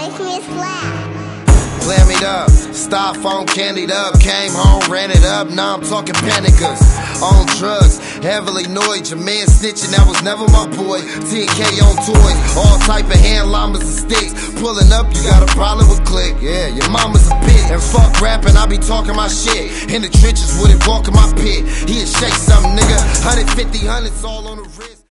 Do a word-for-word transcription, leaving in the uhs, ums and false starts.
makes me slap. Clammied up, styrofoam candied up, came home, ran it up, now I'm talking panicas. On drugs, heavily annoyed, your man snitching, that was never my boy. T and K on toys, all type of hand llamas and sticks. Pulling up, you got a problem with click, yeah, your mama's a bitch. And fuck rapping, I be talking my shit. In the trenches with it, walking my pit. He'll shake something, nigga, one fifty, hundreds all on the wrist.